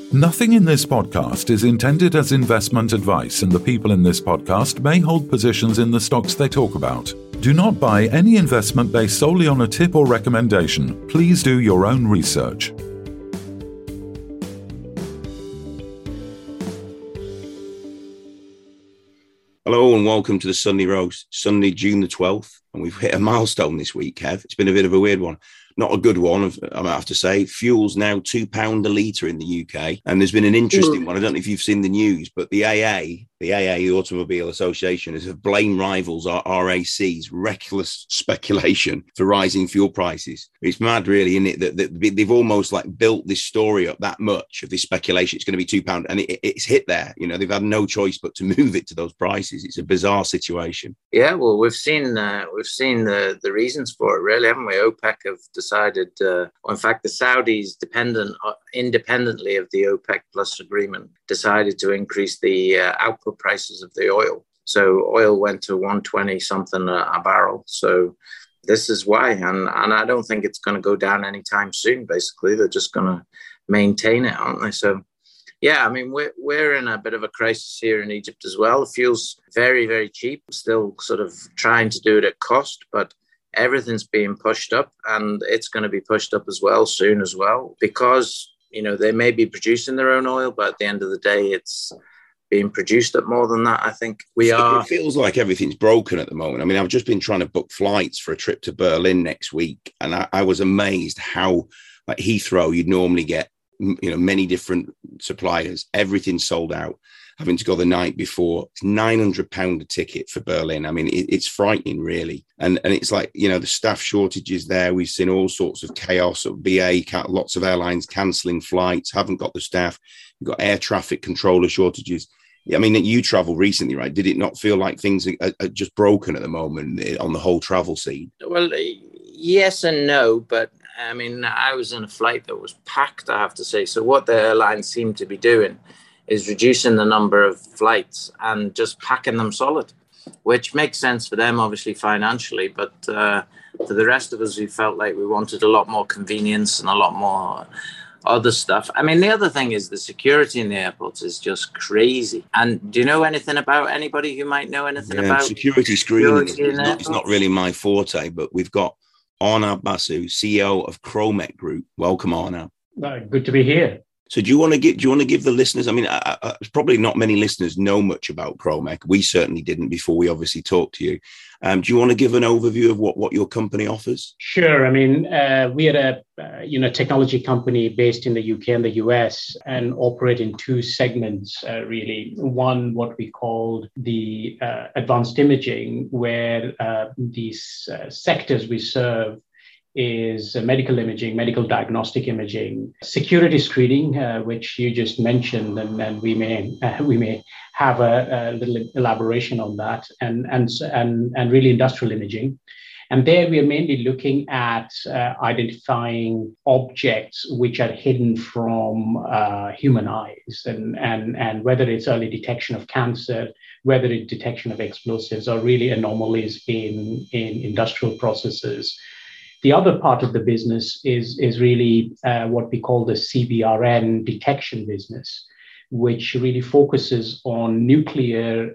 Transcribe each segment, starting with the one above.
Nothing in this podcast is intended as investment advice, and the people in this podcast may hold positions in the stocks they talk about. Do not buy any investment based solely on a tip or recommendation. Please do your own research. Hello and welcome to the Sunday Roast, Sunday, June the 12th. And we've hit a milestone this week, Kev. It's been a bit of a weird one. Not a good one, I might have to say. Fuel's now £2 a litre in the UK. And there's been an interesting one. I don't know if you've seen the news, but the the Automobile Association, has blamed rivals, RAC's reckless speculation for rising fuel prices. It's mad, really, isn't it? That they've almost like built this story up that much of this speculation. It's going to be £2. And it's hit there. You know, they've had no choice but to move it to those prices. It's a bizarre situation. Yeah, well, we've seen the reasons for it, really, haven't we? OPEC have decided, in fact, the Saudis, independently of the OPEC Plus agreement, decided to increase the output prices of the oil. So oil went to 120 something a barrel. So this is why, and I don't think it's going to go down anytime soon. Basically, they're just going to maintain it, aren't they? So. Yeah, I mean, we're in a bit of a crisis here in Egypt as well. Fuel's very, very cheap, still sort of trying to do it at cost, but everything's being pushed up, and it's going to be pushed up as well soon as well, because, you know, they may be producing their own oil, but at the end of the day, it's being produced at more than that. I think It feels like everything's broken at the moment. I mean, I've just been trying to book flights for a trip to Berlin next week, and I was amazed how, like Heathrow, you'd normally get, you know, many different suppliers, everything sold out, having to go the night before. It's £900 a ticket for Berlin. I mean, it's frightening, really. And it's like, you know, the staff shortages there. We've seen all sorts of chaos at BA, lots of airlines cancelling flights, haven't got the staff. You've got air traffic controller shortages. I mean, you travelled recently, right? Did it not feel like things are just broken at the moment on the whole travel scene? Well, yes and no, but I mean, I was in a flight that was packed, I have to say. So what the airlines seem to be doing is reducing the number of flights and just packing them solid, which makes sense for them, obviously, financially. But for the rest of us, we felt like we wanted a lot more convenience and a lot more other stuff. I mean, the other thing is the security in the airports is just crazy. And do you know anything about anybody who might know anything about security screening? It's not really my forte, but we've got Arnab Basu, CEO of Kromek Group. Welcome, Arnab. Good to be here. So do you want to give the listeners, I mean, probably not many listeners know much about Kromek. We certainly didn't before we obviously talked to you. Do you want to give an overview of what your company offers? Sure. I mean, we are a technology company based in the UK and the US, and operate in two segments, really. One, what we call the advanced imaging, where these sectors we serve is medical imaging, medical diagnostic imaging, security screening, which you just mentioned, and we may have a little elaboration on that, and really industrial imaging. And there we are mainly looking at identifying objects which are hidden from human eyes, and whether it's early detection of cancer, whether it's detection of explosives, or really anomalies in industrial processes. The other part of the business is really what we call the CBRN detection business, which really focuses on nuclear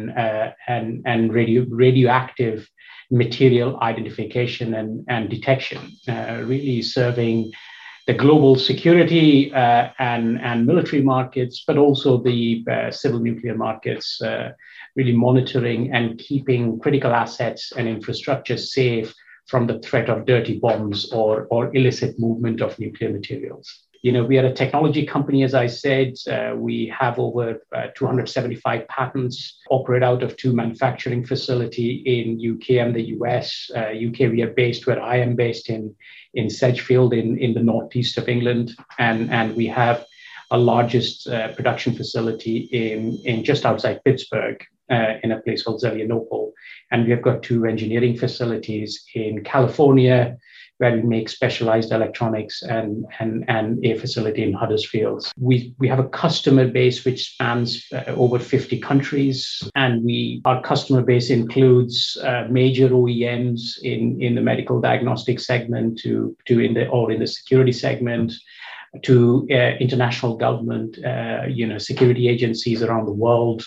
and radioactive material identification and detection, really serving the global security and military markets, but also the civil nuclear markets, really monitoring and keeping critical assets and infrastructure safe from the threat of dirty bombs or illicit movement of nuclear materials. You know, we are a technology company, as I said. We have over 275 patents, operate out of two manufacturing facilities in UK and the US. UK, we are based where I am based in Sedgefield in the northeast of England. And we have our largest production facility in just outside Pittsburgh, in a place called Zelianopol. And we have got two engineering facilities in California, where we make specialized electronics, and a facility in Huddersfield. We have a customer base which spans over 50 countries, and our customer base includes major OEMs in the medical diagnostic segment to in the security segment, to international government, security agencies around the world,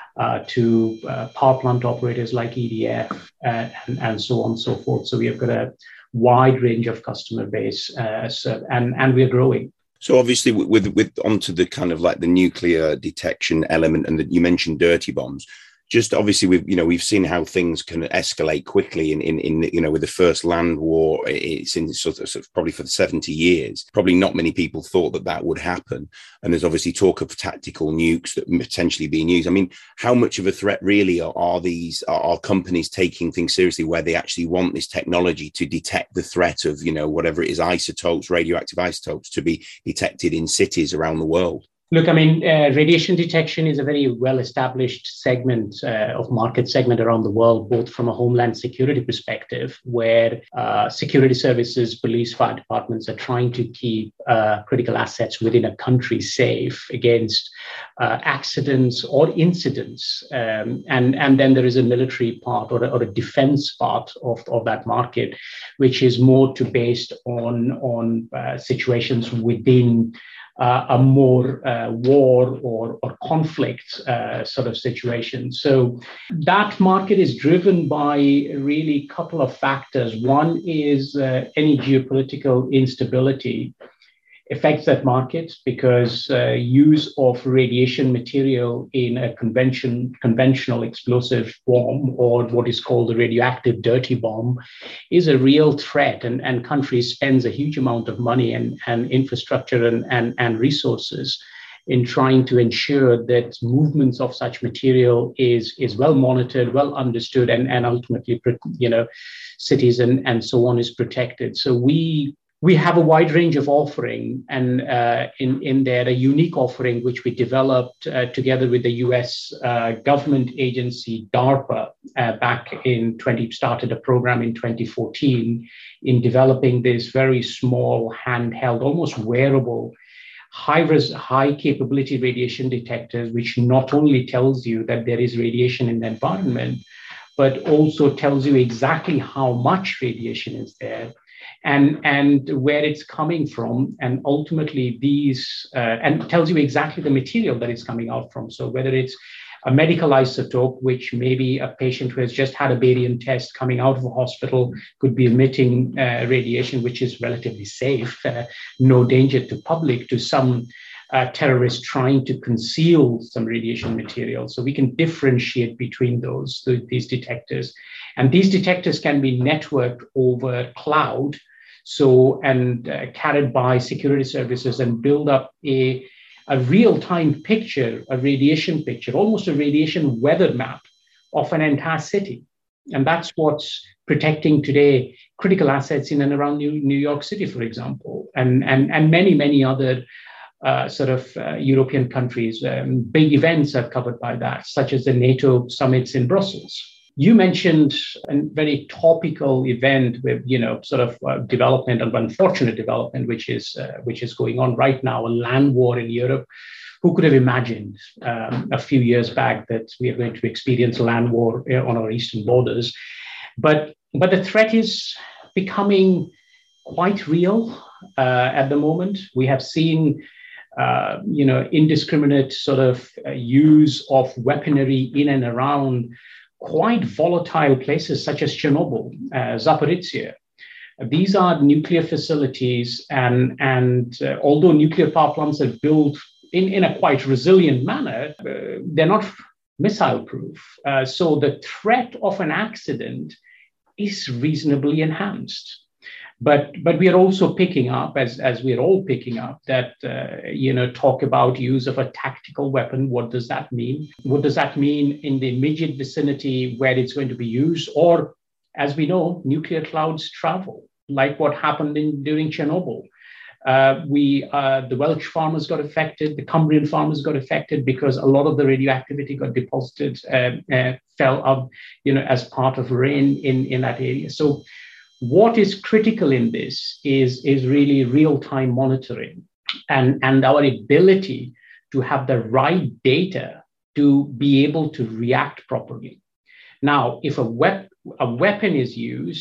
to power plant operators like EDF, and so on and so forth. So we have got a wide range of customer base, and we're growing. So obviously, with onto the kind of like the nuclear detection element, and you mentioned dirty bombs. Just obviously, we've seen how things can escalate quickly in with the first land war. It's in sort of probably for 70 years. Probably not many people thought that would happen. And there's obviously talk of tactical nukes that potentially being used. I mean, how much of a threat really are companies taking things seriously, where they actually want this technology to detect the threat of whatever it is, isotopes, radioactive isotopes, to be detected in cities around the world? Look, I mean, radiation detection is a very well-established segment of market segment around the world, both from a homeland security perspective, where security services, police, fire departments are trying to keep critical assets within a country safe against accidents or incidents. And then there is a military part or a defense part of that market, which is more based on situations within a more war or conflict sort of situation. So that market is driven by really a couple of factors. One is any geopolitical instability affects that market, because use of radiation material in a conventional explosive bomb, or what is called a radioactive dirty bomb, is a real threat, and countries spends a huge amount of money and infrastructure and resources in trying to ensure that movements of such material is well monitored, well understood, and ultimately, cities and so on is protected. So we have a wide range of offering, and in there, a unique offering which we developed together with the US government agency, DARPA, started a program in 2014 in developing this very small, handheld, almost wearable, high capability radiation detectors, which not only tells you that there is radiation in the environment, but also tells you exactly how much radiation is there, and where it's coming from, and ultimately and tells you exactly the material that it's coming out from. So whether it's a medical isotope, which maybe a patient who has just had a barium test coming out of a hospital could be emitting radiation, which is relatively safe, no danger to public, to some terrorist trying to conceal some radiation material. So we can differentiate between these detectors. And these detectors can be networked over cloud, carried by security services, and build up a real-time picture, a radiation picture, almost a radiation weather map of an entire city. And that's what's protecting today critical assets in and around New York City, for example, and many, many other European countries. Big events are covered by that, such as the NATO summits in Brussels. You mentioned a very topical event with, development, an unfortunate development, which is going on right now, a land war in Europe. Who could have imagined a few years back that we are going to experience a land war on our eastern borders? But the threat is becoming quite real at the moment. We have seen indiscriminate use of weaponry in and around quite volatile places such as Chernobyl, Zaporizhzhia. These are nuclear facilities, and although nuclear power plants are built in a quite resilient manner, they're not missile-proof. So the threat of an accident is reasonably enhanced. But we are also picking up, as we're all picking up, that, talk about use of a tactical weapon. What does that mean? What does that mean in the immediate vicinity where it's going to be used? Or, as we know, nuclear clouds travel, like what happened during Chernobyl. The Welsh farmers got affected, the Cumbrian farmers got affected because a lot of the radioactivity got deposited, fell up, as part of rain in that area. So what is critical in this is really real-time monitoring and our ability to have the right data to be able to react properly. Now, if a weapon is used,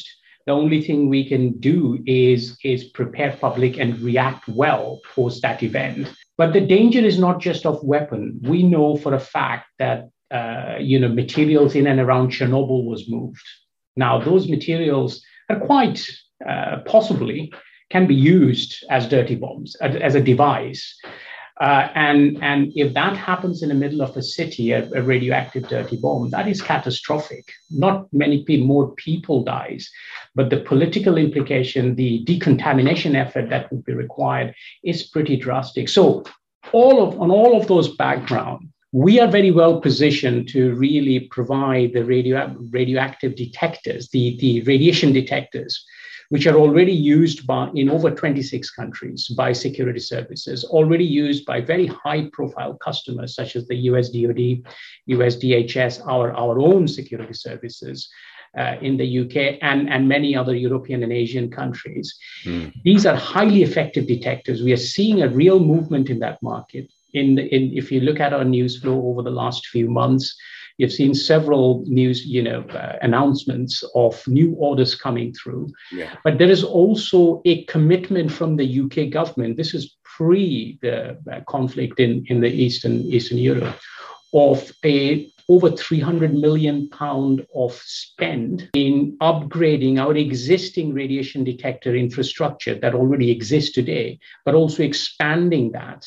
The only thing we can do is prepare public and react well post that event. But the danger is not just of weapon. We know for a fact that materials in and around Chernobyl was moved. Now, those materials are quite possibly can be used as dirty bombs, as a device. And if that happens in the middle of a city, a radioactive dirty bomb, that is catastrophic. Not many more people dies, but the political implication, the decontamination effort that would be required is pretty drastic. So on all of those background, we are very well positioned to really provide the radioactive detectors, the radiation detectors, which are already used in over 26 countries by security services, already used by very high-profile customers such as the US DoD, US DHS, our own security services in the UK, and many other European and Asian countries. These are highly effective detectors. We are seeing a real movement in that market. If you look at our news flow over the last few months, you've seen several news, announcements of new orders coming through. Yeah. But there is also a commitment from the UK government. This is pre the conflict in the Eastern Europe, of over £300 million of spend in upgrading our existing radiation detector infrastructure that already exists today, but also expanding that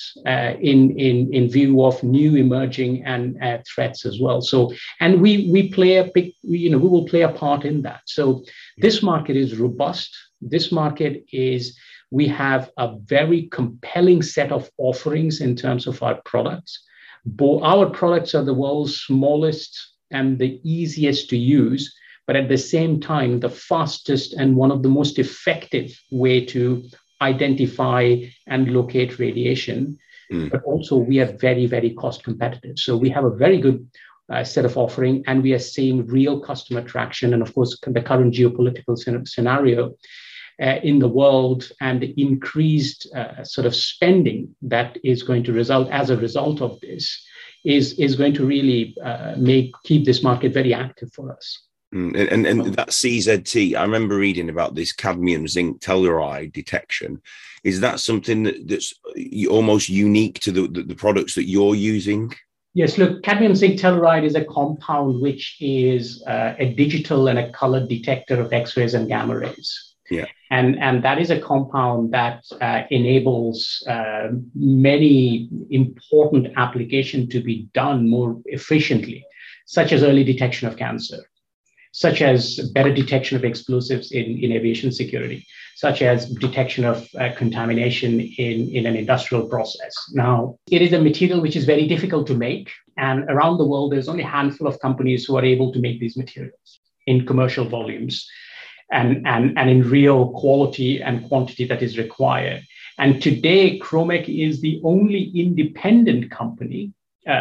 in view of new emerging and threats as well. So, and we will play a part in that. So this market is robust. This market we have a very compelling set of offerings in terms of our products. Our products are the world's smallest and the easiest to use, but at the same time, the fastest and one of the most effective way to identify and locate radiation. But also we are very, very cost competitive. So we have a very good set of offering, and we are seeing real customer traction. And of course, the current geopolitical scenario in the world and the increased sort of spending that is going to result as a result of this is going to really keep this market very active for us. And that CZT, I remember reading about this cadmium zinc telluride detection. Is that something that's almost unique to the products that you're using? Yes, look, cadmium zinc telluride is a compound which is a digital and a color detector of X-rays and gamma rays. Yeah. And that is a compound that enables many important applications to be done more efficiently, such as early detection of cancer, such as better detection of explosives in aviation security, such as detection of contamination in an industrial process. Now, it is a material which is very difficult to make. And around the world, there's only a handful of companies who are able to make these materials in commercial volumes. And in real quality and quantity that is required. And today, Kromek is the only independent company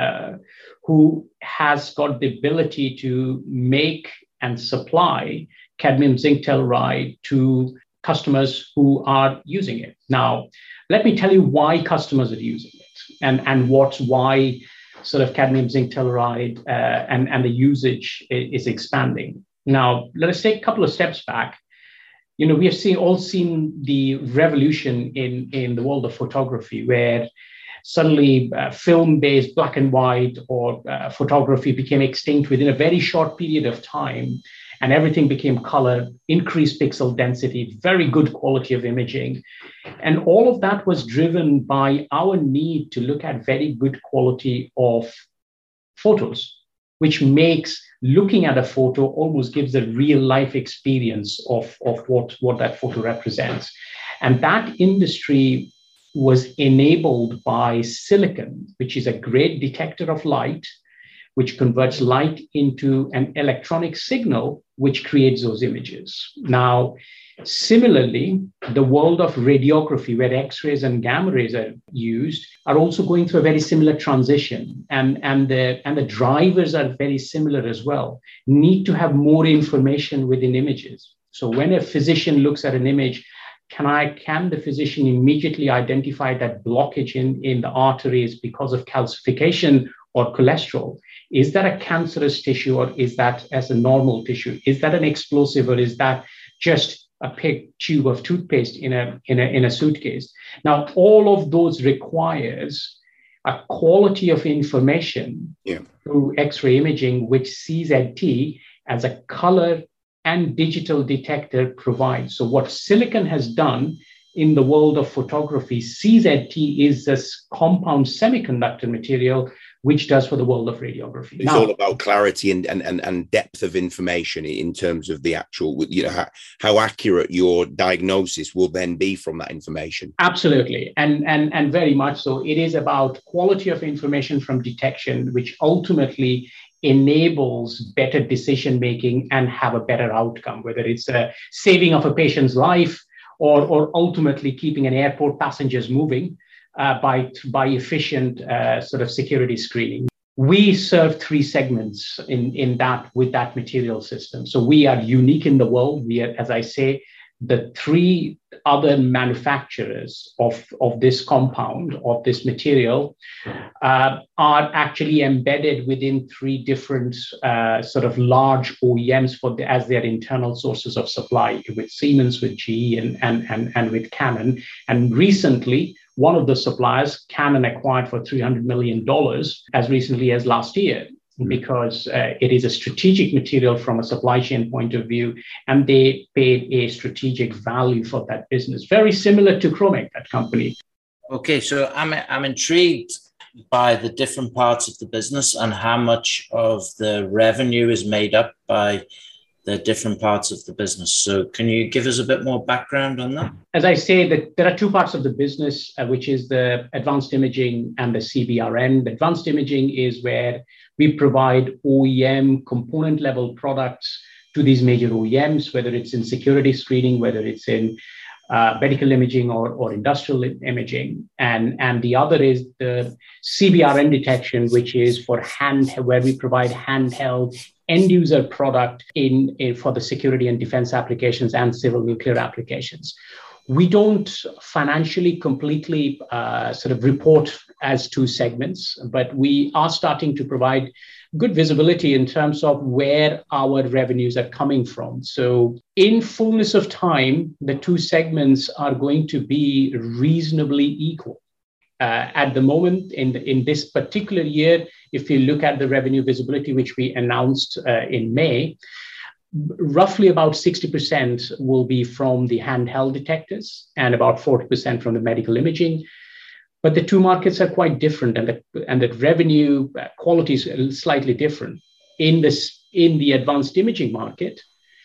who has got the ability to make and supply cadmium zinc telluride to customers who are using it. Now, let me tell you why customers are using it and why sort of cadmium zinc telluride and the usage is expanding. Now, let us take a couple of steps back. We have all seen the revolution in the world of photography, where suddenly film-based black and white or photography became extinct within a very short period of time, and everything became color, increased pixel density, very good quality of imaging. And all of that was driven by our need to look at very good quality of photos, which makes looking at a photo almost gives a real life experience of what that photo represents. And that industry was enabled by silicon, which is a great detector of light, which converts light into an electronic signal, which creates those images. Now, similarly, the world of radiography, where X-rays and gamma rays are used, are also going through a very similar transition. And the drivers are very similar as well. Need to have more information within images. So when a physician looks at an image, can the physician immediately identify that blockage in the arteries because of calcification or cholesterol? Is that a cancerous tissue, or is that as a normal tissue? Is that an explosive, or is that just a big tube of toothpaste in a suitcase. Now, all of those requires a quality of information through X-ray imaging, which CZT as a color and digital detector provides. So what silicon has done in the world of photography, CZT is this compound semiconductor material, which does for the world of radiography. It's all about clarity and depth of information in terms of the actual, how accurate your diagnosis will then be from that information. Absolutely. And very much so. It is about quality of information from detection, which ultimately enables better decision making and have a better outcome, whether it's a saving of a patient's life or ultimately keeping an airport passengers moving by efficient sort of security screening. We serve three segments in that with that material system. So we are unique in the world. We are, as I say, the three other manufacturers of this compound, of this material, are actually embedded within three different sort of large OEMs as their internal sources of supply, with Siemens, with GE, and with Canon. And recently, one of the suppliers, Canon, acquired for $300 million as recently as last year, because it is a strategic material from a supply chain point of view, and they paid a strategic value for that business, very similar to Kromek, that company. Okay, so I'm intrigued by the different parts of the business and how much of the revenue is made up by the different parts of the business. So can you give us a bit more background on that? As I say, that there are two parts of the business, which is the advanced imaging and the CBRN. The advanced imaging is where we provide OEM component level products to these major OEMs, whether it's in security screening, whether it's in medical imaging or industrial imaging. And the other is the CBRN detection, which is for where we provide handheld end user product for the security and defense applications and civil nuclear applications. We don't financially completely sort of report as two segments, but we are starting to provide good visibility in terms of where our revenues are coming from. So in fullness of time, the two segments are going to be reasonably equal. At the moment, in this particular year, if you look at the revenue visibility, which we announced in May, roughly about 60% will be from the handheld detectors and about 40% from the medical imaging. But the two markets are quite different, and the revenue quality is slightly different. In the advanced imaging market,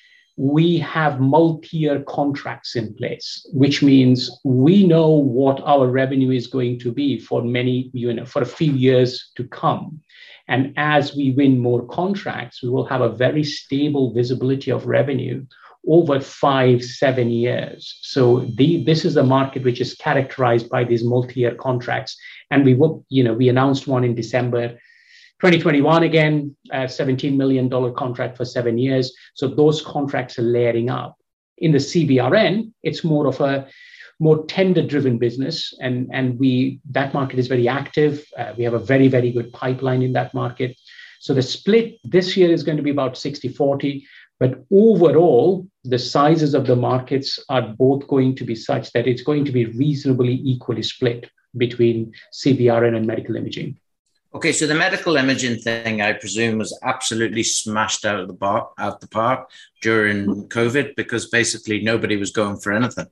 we have multi-year contracts in place, which means we know what our revenue is going to be for for a few years to come. And as we win more contracts, we will have a very stable visibility of revenue over 5-7 years. So this is a market which is characterized by these multi-year contracts. And we announced one in December 2021, again, a $17 million contract for 7 years. So those contracts are layering up. In the CBRN, it's more of a more tender-driven business, and that market is very active. We have a very, very good pipeline in that market. So the split this year is going to be about 60-40, but overall, the sizes of the markets are both going to be such that it's going to be reasonably equally split between CBRN and medical imaging. Okay, so the medical imaging thing, I presume, was absolutely smashed out the park during COVID, because basically nobody was going for anything.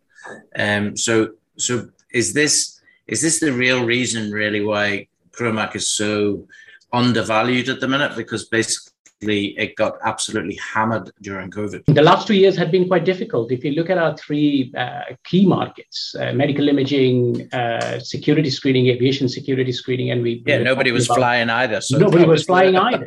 So is this the real reason, really, why Kromek is so undervalued at the minute? Because basically it got absolutely hammered during COVID. The last 2 years had been quite difficult. If you look at our three key markets, medical imaging, security screening, aviation security screening, and nobody was flying either. So nobody was flying either.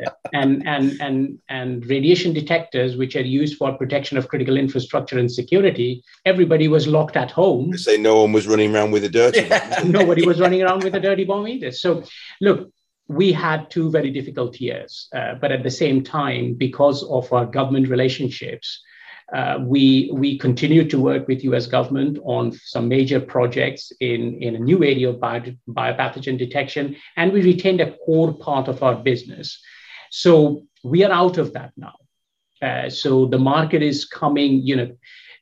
And radiation detectors, which are used for protection of critical infrastructure and security, everybody was locked at home. They say no one was running around with a dirty bomb. Nobody was running around with a dirty bomb either. So look, we had 2 very difficult years, but at the same time, because of our government relationships, we continued to work with US government on some major projects in a new area of biopathogen detection, and we retained a core part of our business. So we are out of that now. So the market is coming,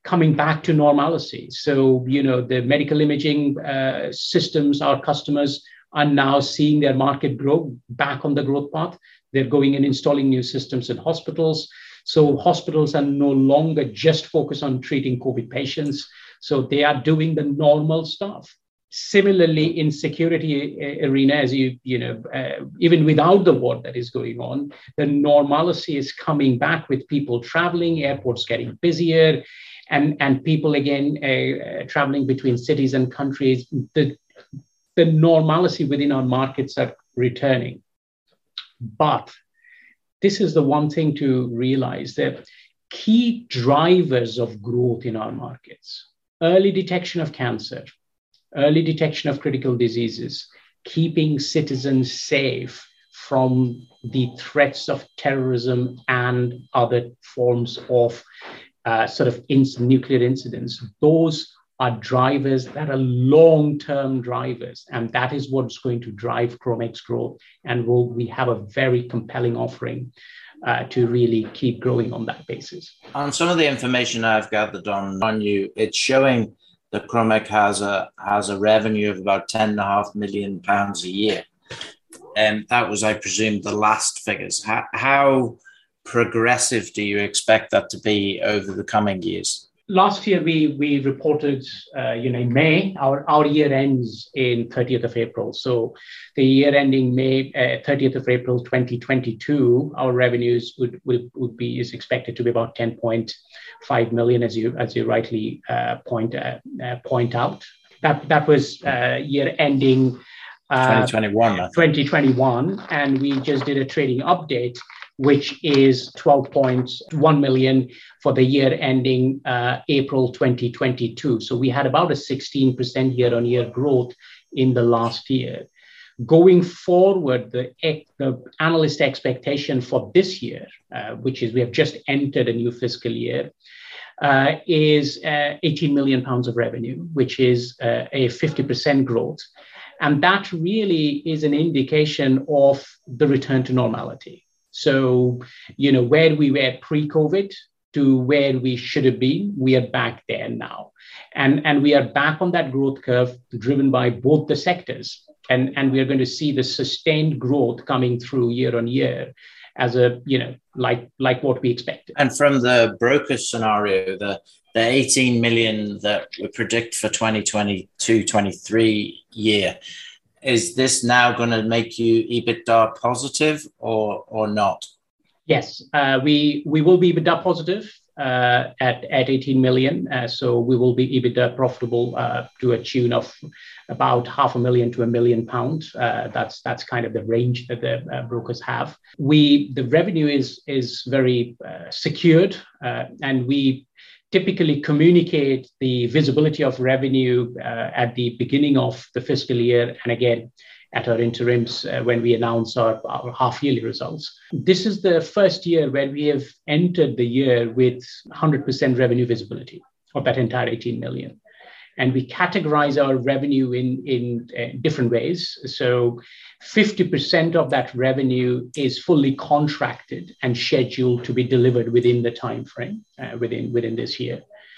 coming back to normalcy. So, the medical imaging systems, our customers are now seeing their market grow back on the growth path. They're going and installing new systems in hospitals. So hospitals are no longer just focused on treating COVID patients. So they are doing the normal stuff. Similarly, in security arena, as even without the war that is going on, the normalcy is coming back with people traveling, airports getting busier, and people again traveling between cities and countries. The normalcy within our markets are returning. But this is the one thing to realize, that key drivers of growth in our markets: early detection of cancer, early detection of critical diseases, keeping citizens safe from the threats of terrorism and other forms of nuclear incidents. Those are drivers that are long-term drivers, and that is what's going to drive Kromek growth. And we have a very compelling offering to really keep growing on that basis. On some of the information I've gathered on you, it's showing that Kromek has a revenue of about £10.5 million a year. And that was, I presume, the last figures. How progressive do you expect that to be over the coming years? Last year, we reported, in May, our year ends in 30th of April. So the year ending May 30th of April 2022, our revenues is expected to be about 10.5 million, as you rightly point out. That was year ending 2021, and we just did a trading update, which is 12.1 million for the year ending April 2022. So we had about a 16% year-on-year growth in the last year. Going forward, the analyst expectation for this year, which is we have just entered a new fiscal year, is 18 million pounds of revenue, which is a 50% growth. And that really is an indication of the return to normality. So, where we were pre-COVID to where we should have been, we are back there now. And we are back on that growth curve driven by both the sectors. And we are going to see the sustained growth coming through year on year as like what we expected. And from the broker scenario, the 18 million that we predict for 2022-23 year, is this now going to make you EBITDA positive or not? Yes, we will be EBITDA positive at 18 million. So we will be EBITDA profitable to a tune of about £500,000 to £1 million. That's kind of the range that the brokers have. The revenue is very secured, and we typically communicate the visibility of revenue at the beginning of the fiscal year, and again at our interims when we announce our half-yearly results. This is the first year where we have entered the year with 100% revenue visibility of that entire 18 million. And we categorize our revenue in different ways. So 50% of that revenue is fully contracted and scheduled to be delivered within the time frame within this year.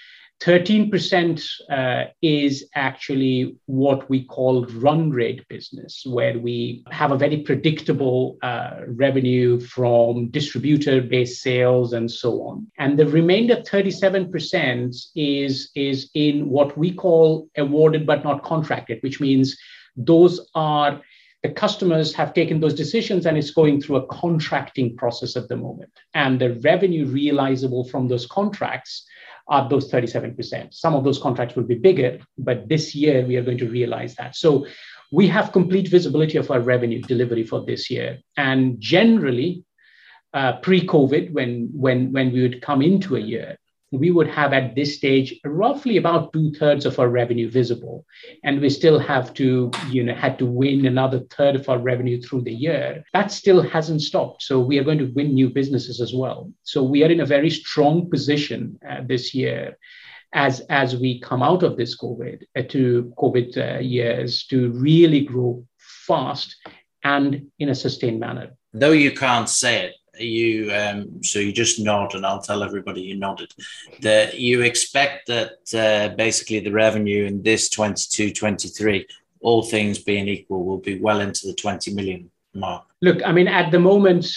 13% is actually what we call run rate business, where we have a very predictable revenue from distributor-based sales and so on. And the remainder 37% is in what we call awarded but not contracted, which means those are the customers have taken those decisions and it's going through a contracting process at the moment. And the revenue realizable from those contracts are those 37%. Some of those contracts will be bigger, but this year we are going to realize that. So we have complete visibility of our revenue delivery for this year. And generally, pre-COVID, when we would come into a year, we would have at this stage roughly about 2/3 of our revenue visible. And we still have to, had to win another third of our revenue through the year. That still hasn't stopped. So we are going to win new businesses as well. So we are in a very strong position this year as we come out of this COVID years to really grow fast and in a sustained manner. Though you can't say it, so you just nod, and I'll tell everybody you nodded, that you expect that basically the revenue in this 22-23, all things being equal, will be well into the 20 million mark. Look, I mean, at the moment,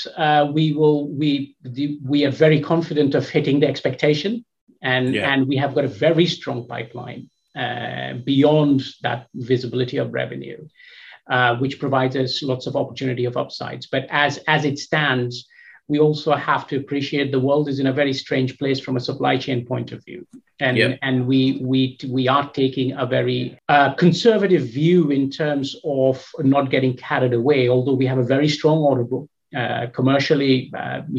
we are very confident of hitting the expectation, and we have got a very strong pipeline beyond that visibility of revenue, which provides us lots of opportunity of upsides. But as it stands, we also have to appreciate the world is in a very strange place from a supply chain point of view. And we are taking a very conservative view in terms of not getting carried away, although we have a very strong order book. Commercially,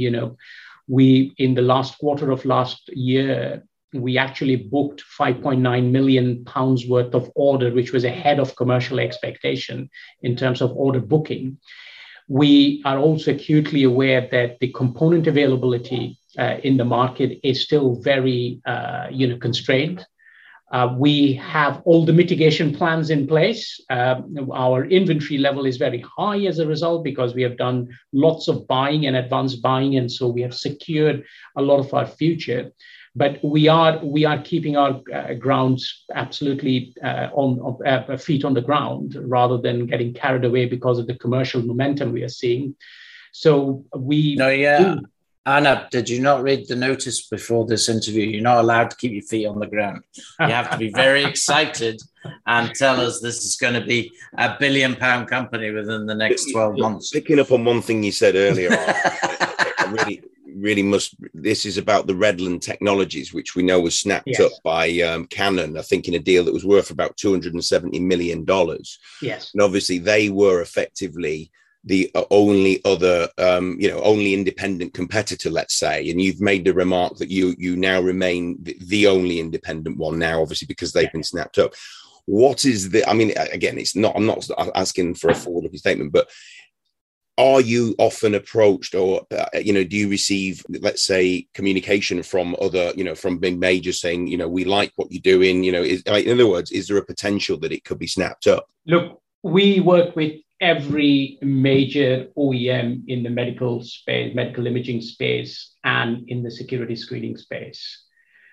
we, in the last quarter of last year, we actually booked £5.9 million worth of order, which was ahead of commercial expectation in terms of order booking. We are also acutely aware that the component availability in the market is still very constrained. We have all the mitigation plans in place. Our inventory level is very high as a result because we have done lots of buying and advanced buying, and so we have secured a lot of our future. But we are keeping our grounds absolutely on feet on the ground, rather than getting carried away because of the commercial momentum we are seeing. So Anna, did you not read the notice before this interview? You're not allowed to keep your feet on the ground. You have to be very excited and tell us this is going to be a £1 billion company within the next 12 months. Picking up on one thing you said earlier, I really must. This is about the Redland Technologies, which we know was snapped up by Canon, I think, in a deal that was worth about $270 million. Yes. And obviously they were effectively the only other, only independent competitor, let's say. And you've made the remark that you now remain the only independent one now, obviously, because they've been snapped up. What is the, I mean, again, I'm not asking for a forward-looking statement, but are you often approached, or, do you receive, let's say, communication from other, from big majors saying, we like what you're doing, in other words, is there a potential that it could be snapped up? Look, we work with every major OEM in the medical space, medical imaging space, and in the security screening space.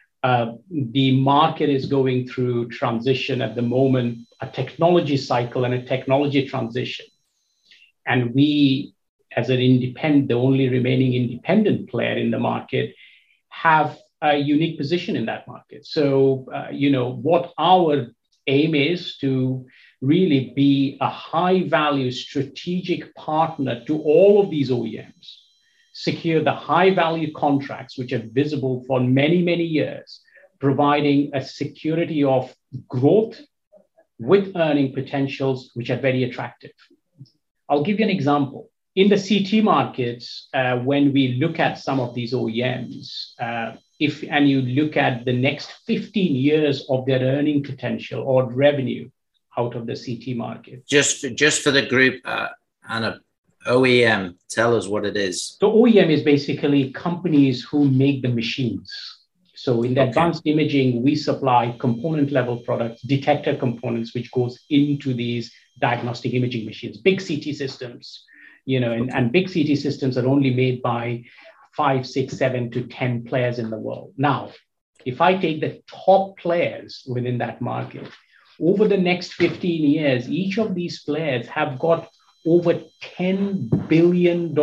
The market is going through transition at the moment, a technology cycle and a technology transition. And we, as an independent, the only remaining independent player in the market, have a unique position in that market. So, what our aim is to really be a high-value strategic partner to all of these OEMs, secure the high-value contracts, which are visible for many, many years, providing a security of growth with earning potentials, which are very attractive. I'll give you an example. In the CT markets, when we look at some of these OEMs, and you look at the next 15 years of their earning potential or revenue out of the CT market. Just for the group, Anna, OEM, tell us what it is. So OEM is basically companies who make the machines. So in the advanced imaging, we supply component level products, detector components, which goes into these diagnostic imaging machines, big CT systems, and big CT systems are only made by 5, 6, 7 to 10 players in the world. Now, if I take the top players within that market, over the next 15 years, each of these players have got over $10 billion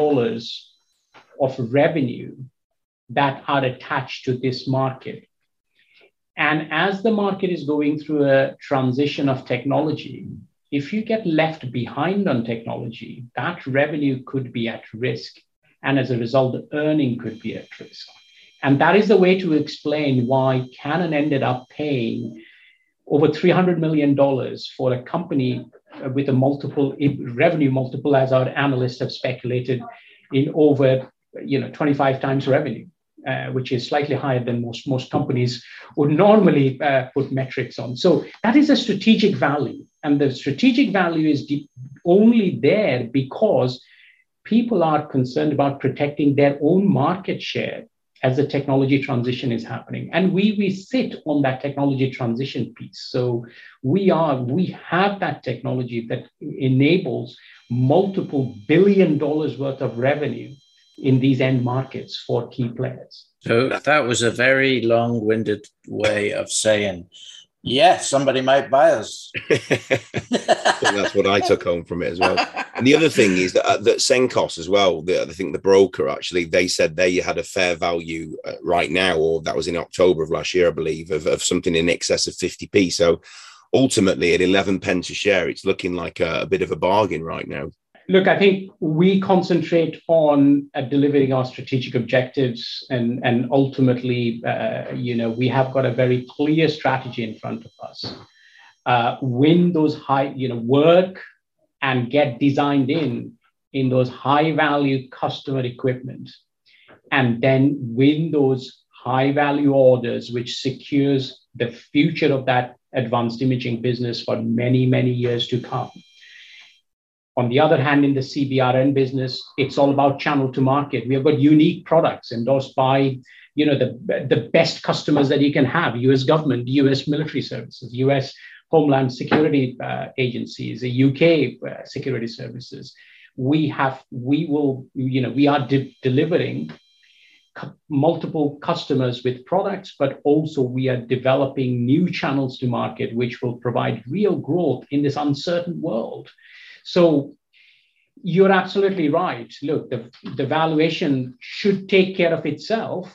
of revenue that are attached to this market. And as the market is going through a transition of technology, if you get left behind on technology, that revenue could be at risk. And as a result, the earning could be at risk. And that is the way to explain why Canon ended up paying over $300 million for a company with a revenue multiple, as our analysts have speculated, in over 25 times revenue, which is slightly higher than most companies would normally put metrics on. So that is a strategic value. And the strategic value is only there because people are concerned about protecting their own market share as the technology transition is happening. And we sit on that technology transition piece. So we have that technology that enables multiple $1 billion worth of revenue in these end markets for key players. So that was a very long-winded way of saying, yeah, somebody might buy us. I think that's what I took home from it as well. And the other thing is that Cenkos as well, I think the broker, actually, they said they had a fair value right now, or that was in October of last year, I believe, of something in excess of 50p. So ultimately at 11 pence a share, it's looking like a bit of a bargain right now. Look, I think we concentrate on delivering our strategic objectives, and ultimately, we have got a very clear strategy in front of us. Win those work and get designed in those high value customer equipment, and then win those high value orders, which secures the future of that advanced imaging business for many, many years to come. On the other hand, in the CBRN business, it's all about channel to market. We have got unique products endorsed by, the best customers that you can have: U.S. government, U.S. military services, U.S. Homeland Security agencies, the U.K. security services. We are delivering multiple customers with products, but also we are developing new channels to market, which will provide real growth in this uncertain world. So you're absolutely right. Look, the valuation should take care of itself,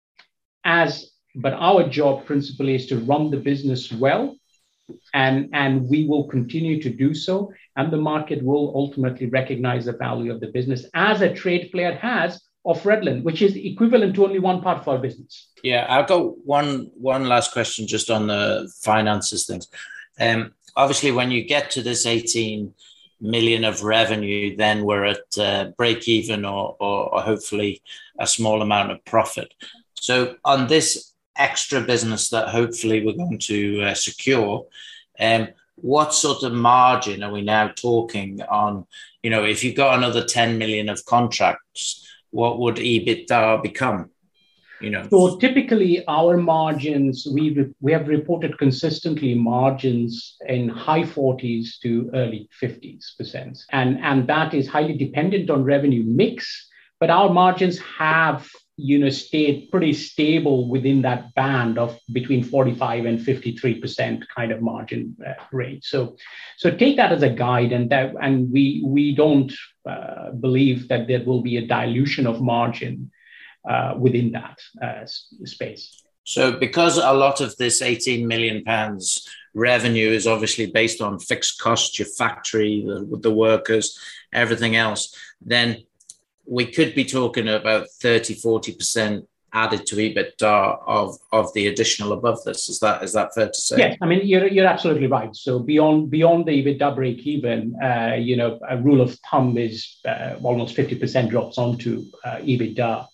but our job principally is to run the business well, and we will continue to do so. And the market will ultimately recognize the value of the business as a trade player has of Redland, which is equivalent to only one part of our business. Yeah, I've got one last question just on the finances things. Obviously, when you get to this 18 million of revenue, then we're at break even or hopefully a small amount of profit. So on this extra business that hopefully we're going to secure, what sort of margin are we now talking on? If you've got another 10 million of contracts, what would EBITDA become? So typically our margins, we have reported consistently margins in high 40s to early 50s%. And that is highly dependent on revenue mix, but our margins have, stayed pretty stable within that band of between 45 and 53% kind of margin rate. So take that as a guide, and we don't believe that there will be a dilution of margin within that space. So because a lot of this 18 million pounds revenue is obviously based on fixed costs, your factory, the workers, everything else, then we could be talking about 30-40% added to EBITDA of the additional above this. Is that fair to say? Yes, I mean, you're absolutely right. So beyond the EBITDA break even, a rule of thumb is almost 50% drops onto EBITDA.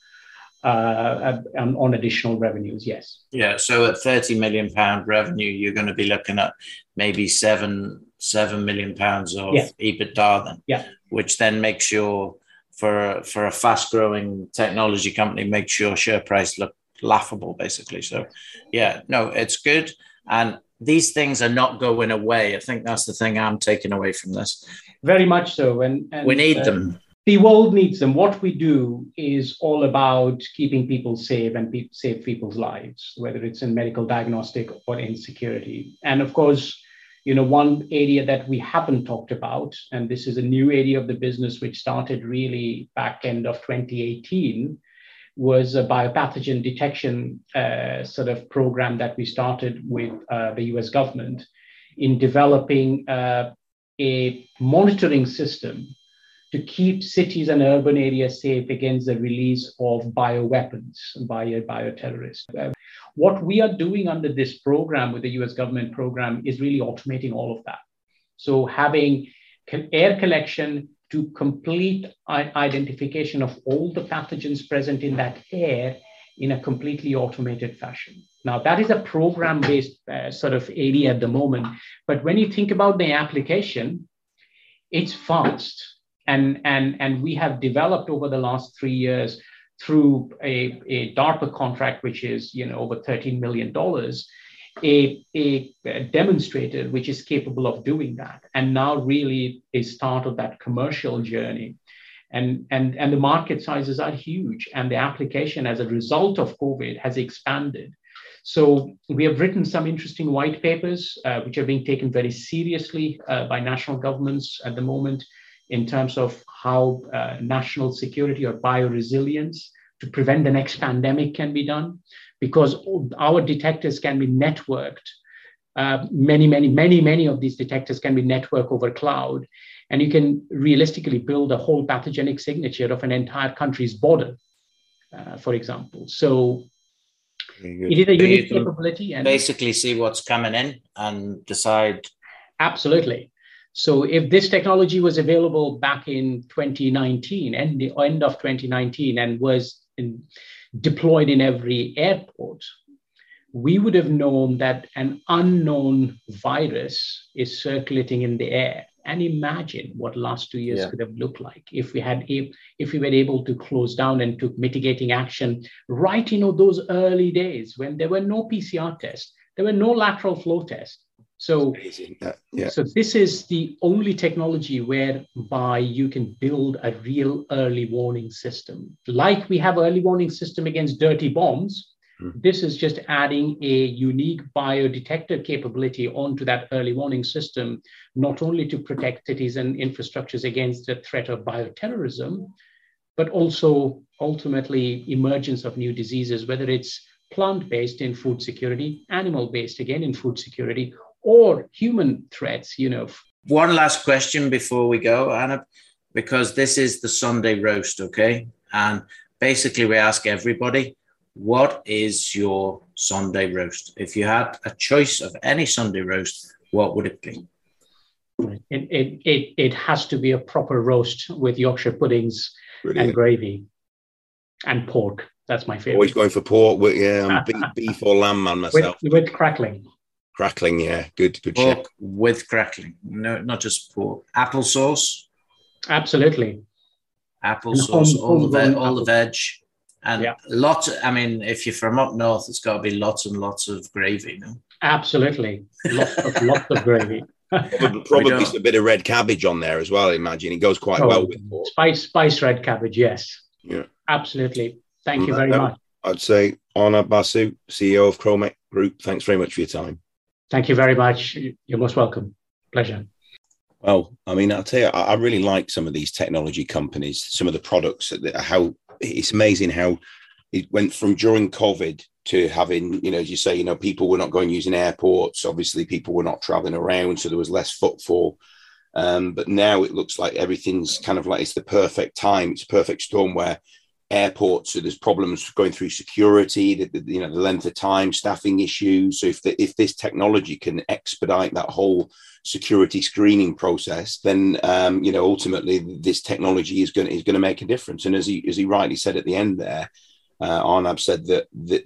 On additional revenues, yes. Yeah, so at 30 million pound revenue, you're going to be looking at maybe 7 million pounds of EBITDA then, which then makes your, for a fast growing technology company, makes your share price look laughable, basically. So it's good. And these things are not going away. I think that's the thing I'm taking away from this. Very much so. And we need them. The world needs them. What we do is all about keeping people safe and save people's lives, whether it's in medical diagnostic or in security. And of course, one area that we haven't talked about, and this is a new area of the business which started really back end of 2018, was a biopathogen detection sort of program that we started with the US government in developing a monitoring system to keep cities and urban areas safe against the release of bioweapons by a bioterrorist. What we are doing under this program with the US government program is really automating all of that. So having air collection to complete identification of all the pathogens present in that air in a completely automated fashion. Now, that is a program-based sort of area at the moment. But when you think about the application, it's fast. And we have developed over the last 3 years through a DARPA contract, which is over $13 million, a demonstrator which is capable of doing that. And now really is start of that commercial journey. And the market sizes are huge, and the application as a result of COVID has expanded. So we have written some interesting white papers, which are being taken very seriously by national governments at the moment in terms of how national security or bioresilience to prevent the next pandemic can be done, because our detectors can be networked. Many of these detectors can be networked over cloud, and you can realistically build a whole pathogenic signature of an entire country's border, for example. So it is a unique capability. And basically see what's coming in and decide. Absolutely. So if this technology was available back in 2019 and the end of 2019 and was deployed in every airport, we would have known that an unknown virus is circulating in the air. And imagine what last 2 years could have looked like if we were able to close down and took mitigating action right, those early days when there were no PCR tests, there were no lateral flow tests. So this is the only technology whereby you can build a real early warning system. Like we have early warning system against dirty bombs, this is just adding a unique biodetector capability onto that early warning system, not only to protect cities and infrastructures against the threat of bioterrorism, but also ultimately emergence of new diseases, whether it's plant-based in food security, animal-based again in food security, or human threats, One last question before we go, Anna, because this is the Sunday roast, okay? And basically we ask everybody, what is your Sunday roast? If you had a choice of any Sunday roast, what would it be? It has to be a proper roast with Yorkshire puddings and gravy and pork. That's my favorite. Always going for pork. I'm beef or lamb man myself. With crackling. Crackling, yeah. Good pork check. With crackling. No, not just pork. Applesauce? Absolutely. Applesauce, all the veg. And lots, if you're from up north, it's got to be lots and lots of gravy, no? Absolutely. Lots of gravy. Probably a bit of red cabbage on there as well, I imagine. It goes quite well with pork. Spice red cabbage, yes. Yeah. Absolutely. Thank you very much. I'd say Arnab Basu, CEO of Kromek Group, thanks very much for your time. Thank you very much. You're most welcome. Pleasure. Well, I'll tell you, I really like some of these technology companies, some of the products, how it's amazing how it went from during COVID to having, as you say, people were not going using airports. Obviously, people were not traveling around, so there was less footfall. But now it looks like everything's kind of like it's the perfect time. It's a perfect storm where airports, so there's problems going through security, the length of time, staffing issues. So if this technology can expedite that whole security screening process, then ultimately this technology is going to make a difference. And as he rightly said at the end there, Arnab said that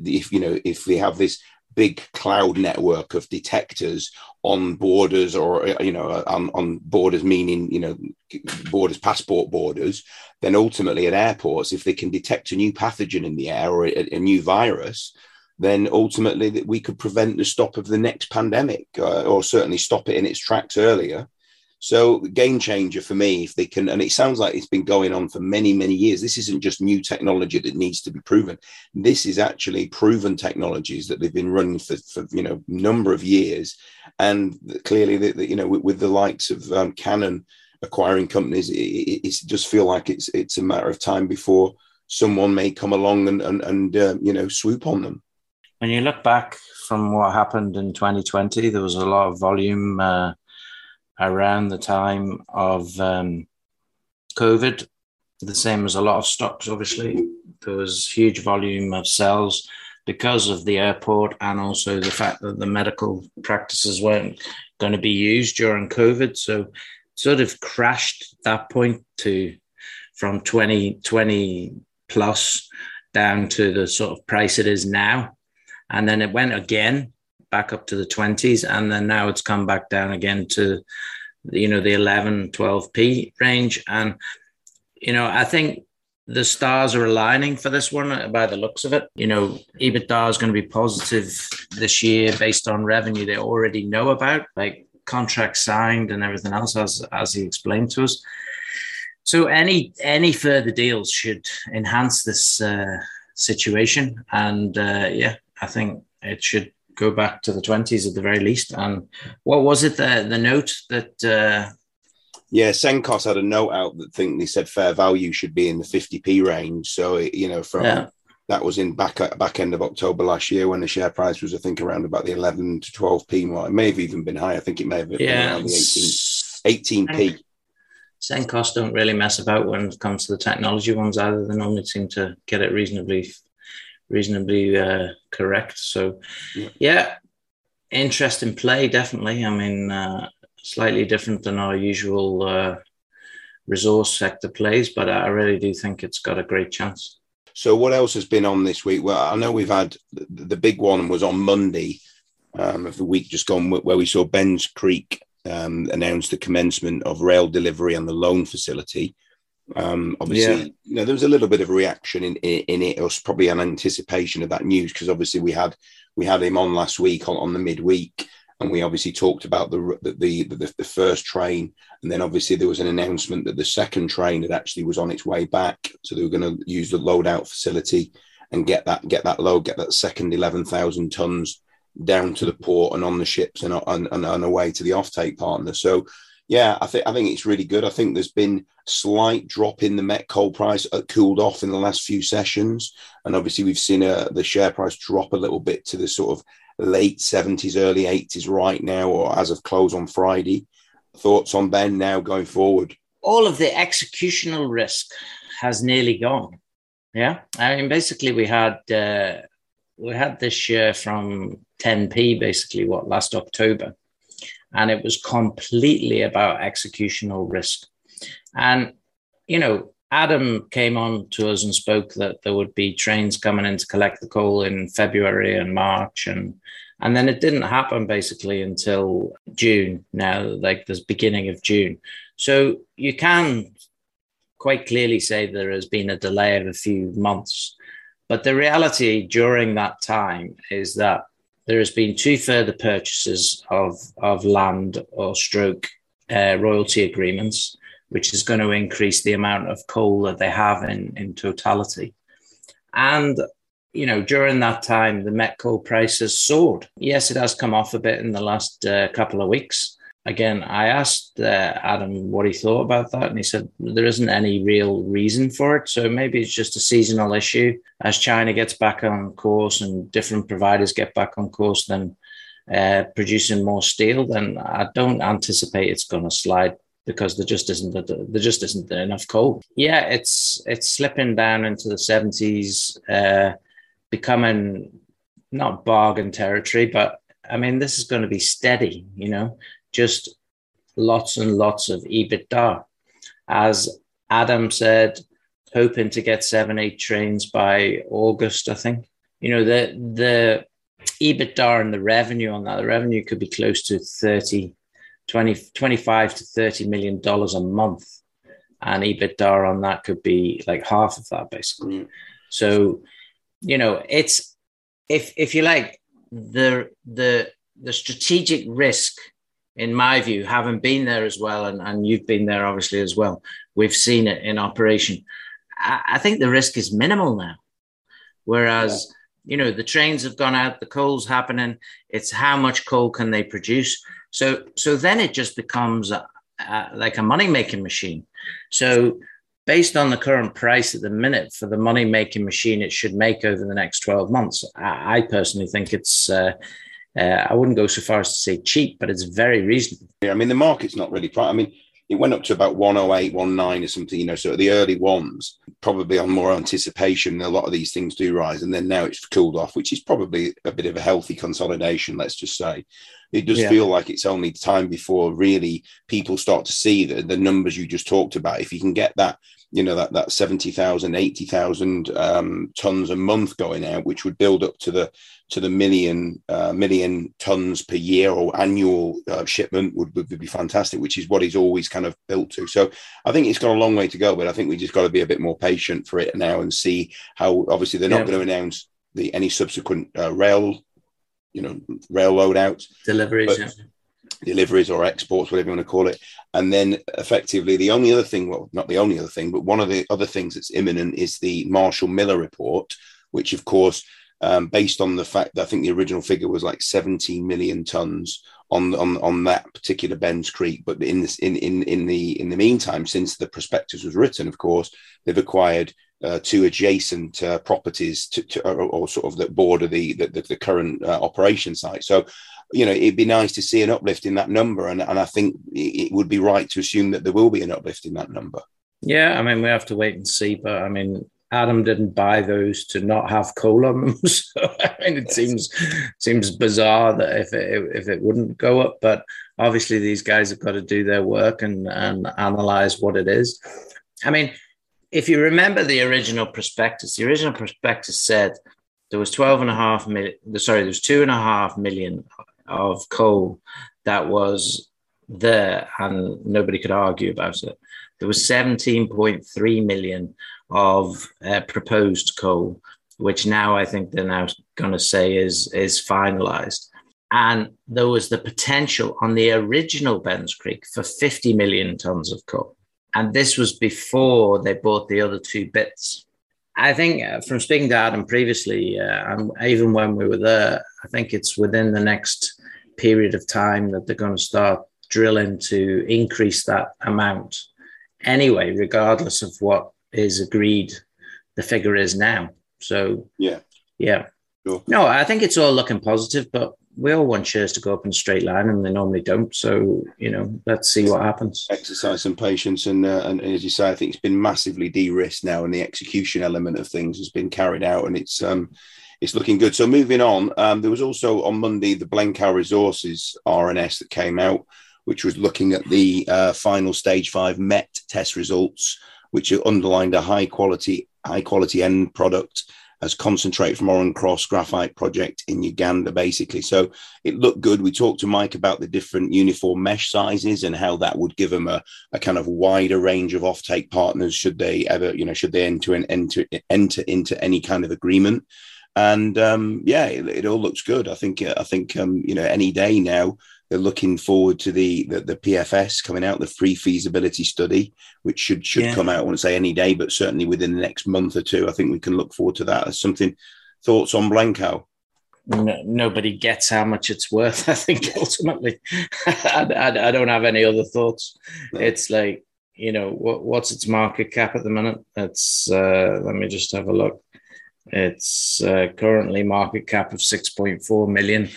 if we have this big cloud network of detectors on borders, or on borders, meaning borders, passport borders, then ultimately at airports, if they can detect a new pathogen in the air or a new virus, then ultimately we could prevent the stop of the next pandemic, or certainly stop it in its tracks earlier. So game changer for me, if they can, and it sounds like it's been going on for many, many years. This isn't just new technology that needs to be proven. This is actually proven technologies that they've been running for number of years. And clearly, with the likes of Canon acquiring companies, it just feel like it's a matter of time before someone may come along and swoop on them. When you look back from what happened in 2020, there was a lot of volume around the time of COVID, the same as a lot of stocks, obviously. There was huge volume of sales because of the airport, and also the fact that the medical practices weren't going to be used during COVID. So sort of crashed that point from 2020 plus down to the sort of price it is now. And then it went again back up to the 20s, and then now it's come back down again to the 11, 12p range. And I think the stars are aligning for this one by the looks of it. EBITDA is going to be positive this year based on revenue they already know about, like contracts signed and everything else, as he explained to us. So any further deals should enhance this situation, and I think it should go back to the 20s at the very least. And what was it, the note that? Senkos had a note out that they said fair value should be in the 50p range. So that was in back end of October last year when the share price was, I think, around about the 11 to 12p mark. It may have even been higher. I think it may have been around the 18p. Senkos don't really mess about when it comes to the technology ones either. They normally seem to get it reasonably correct. So, interesting play, definitely. I mean, slightly different than our usual resource sector plays, but I really do think it's got a great chance. So what else has been on this week? Well, I know we've had the big one was on Monday of the week just gone, where we saw Ben's Creek announced the commencement of rail delivery on the loan facility. Obviously, there was a little bit of a reaction in it. It was probably an anticipation of that news because obviously we had him on last week on the midweek, and we obviously talked about the first train, and then obviously there was an announcement that the second train that actually was on its way back, so they were going to use the load out facility and get that second 11,000 tons down to the port and on the ships and on away to the offtake partner. So, I think it's really good. I think there's been a slight drop in the met coal price, cooled off in the last few sessions, and obviously we've seen the share price drop a little bit to the sort of late 70s, early 80s right now, or as of close on Friday. Thoughts on Ben now going forward? All of the executional risk has nearly gone. Yeah, I mean, basically we had this share from 10p, basically last October, and it was completely about executional risk. And Adam came on to us and spoke that there would be trains coming in to collect the coal in February and March, and then it didn't happen basically until June. Now, like the beginning of June, so you can quite clearly say there has been a delay of a few months. But the reality during that time is that there has been 2 further purchases of land or royalty agreements, which is going to increase the amount of coal that they have in totality. And, during that time, the met coal price has soared. Yes, it has come off a bit in the last couple of weeks. Again, I asked Adam what he thought about that, and he said there isn't any real reason for it. So maybe it's just a seasonal issue. As China gets back on course and different providers get back on course, then producing more steel, then I don't anticipate it's going to slide because there just isn't enough coal. Yeah, it's slipping down into the 70s, becoming not bargain territory, but I mean, this is going to be steady, just lots and lots of EBITDA. As Adam said, hoping to get 7-8 trains by August, I think. The EBITDA and the revenue on that, the revenue could be close to 25 to $30 million a month. And EBITDA on that could be like half of that, basically. Mm. So, it's, if you like, the strategic risk, in my view, having been there as well, and you've been there obviously as well, we've seen it in operation. I think the risk is minimal now. Whereas, the trains have gone out, the coal's happening, it's how much coal can they produce. So then it just becomes like a money-making machine. So based on the current price at the minute for the money-making machine it should make over the next 12 months, I personally think it's... I wouldn't go so far as to say cheap, but it's very reasonable. Yeah, I mean, the market's not really priced. I mean, it went up to about 108, 19 or something, so the early ones, probably on more anticipation, a lot of these things do rise. And then now it's cooled off, which is probably a bit of a healthy consolidation, let's just say. It does feel like it's only time before really people start to see the numbers you just talked about. If you can get that, that 70,000, 80,000 tons a month going out, which would build up to the million tons per year or annual shipment would be fantastic, which is what he's always kind of built to. So I think it's got a long way to go, but I think we just got to be a bit more patient for it now and see how, obviously they're not going to announce any subsequent rail load out deliveries. deliveries or exports, whatever you want to call it. And then effectively the only other thing, well, not the only other thing, but one of the other things that's imminent is the Marshall Miller report, which of course, based on the fact that I think the original figure was like 17 million tons on that particular Benz Creek. But in the meantime, since the prospectus was written, of course, they've acquired two adjacent properties or sort of that border the current operation site. So, it'd be nice to see an uplift in that number. And I think it would be right to assume that there will be an uplift in that number. Yeah, I mean, we have to wait and see. But I mean, Adam didn't buy those to not have coal on them. So I mean, it seems bizarre that if it wouldn't go up. But obviously, these guys have got to do their work and analyze what it is. I mean, if you remember the original prospectus said there was 12.5 million. Sorry, there was 2.5 million of coal that was there, and nobody could argue about it. There was 17.3 million of proposed coal, which now I think they're now going to say is finalized. And there was the potential on the original Benz Creek for 50 million tons of coal. And this was before they bought the other two bits. I think from speaking to Adam previously, and even when we were there, I think it's within the next period of time that they're going to start drilling to increase that amount anyway, regardless of what is agreed the figure is now. So, yeah. Sure. No, I think it's all looking positive, but we all want shares to go up in a straight line, and they normally don't. So, let's see what happens. Exercise some patience. And as you say, I think it's been massively de-risked now, and the execution element of things has been carried out, and it's looking good. So moving on, there was also on Monday, the Blencow Resources RNS that came out, which was looking at the final stage 5 MET test results, which underlined a high quality end product as concentrate from Oran Cross graphite project in Uganda, basically. So it looked good. We talked to Mike about the different uniform mesh sizes and how that would give them a kind of wider range of offtake partners should they ever, should they enter into any kind of agreement. And it all looks good. I think any day now. They're looking forward to the PFS coming out, the pre-feasibility study, which should come out, I wouldn't say any day, but certainly within the next month or two. I think we can look forward to that. As something, thoughts on Blencow? Nobody gets how much it's worth, I think, ultimately. I don't have any other thoughts. No. It's like, what's its market cap at the minute? It's, let me just have a look. It's currently market cap of 6.4 million.